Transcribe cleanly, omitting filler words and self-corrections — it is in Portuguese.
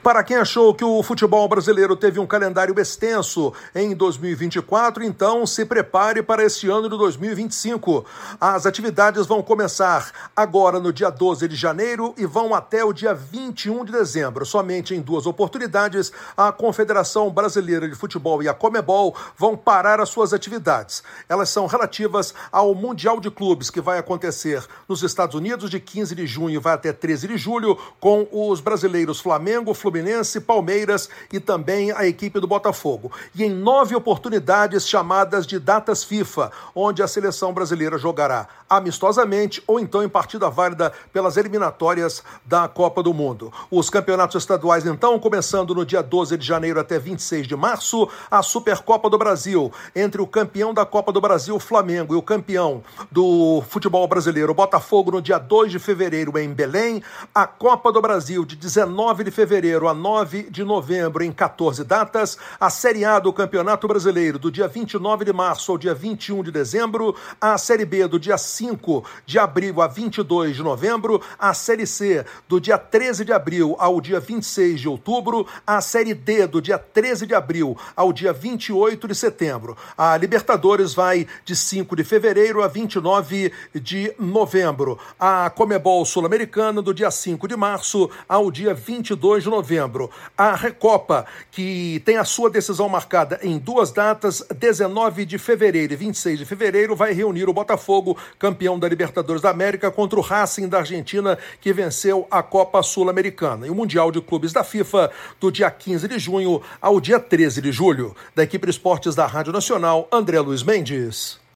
Para quem achou que o futebol brasileiro teve um calendário extenso em 2024, então se prepare para esse ano de 2025. As atividades vão começar agora no dia 12 de janeiro e vão até o dia 21 de dezembro. Somente em duas oportunidades, a Confederação Brasileira de Futebol e a Conmebol vão parar as suas atividades. Elas são relativas ao Mundial de Clubes, que vai acontecer nos Estados Unidos de 15 de junho e vai até 13 de julho, com os brasileiros Flamengo, Fluminense, Palmeiras e também a equipe do Botafogo. E em 9 oportunidades chamadas de datas FIFA, onde a seleção brasileira jogará amistosamente ou então em partida válida pelas eliminatórias da Copa do Mundo. Os campeonatos estaduais, então, começando no dia 12 de janeiro até 26 de março, a Supercopa do Brasil, entre o campeão da Copa do Brasil, Flamengo, e o campeão do futebol brasileiro, Botafogo, no dia 2 de fevereiro em Belém, a Copa do Brasil de 19 de fevereiro a 9 de novembro em 14 datas, a Série A do Campeonato Brasileiro do dia 29 de março ao dia 21 de dezembro, a Série B do dia 5 de abril a 22 de novembro, a Série C do dia 13 de abril ao dia 26 de outubro, a Série D do dia 13 de abril ao dia 28 de setembro. A Libertadores vai de 5 de fevereiro a 29 de novembro. A Conmebol Sul-Americana do dia 5 de março ao dia 22 de novembro. A Recopa, que tem a sua decisão marcada em duas datas, 19 de fevereiro e 26 de fevereiro, vai reunir o Botafogo, campeão da Libertadores da América, contra o Racing da Argentina, que venceu a Copa Sul-Americana. E o Mundial de Clubes da FIFA, do dia 15 de junho ao dia 13 de julho. Da equipe de esportes da Rádio Nacional, André Luiz Mendes.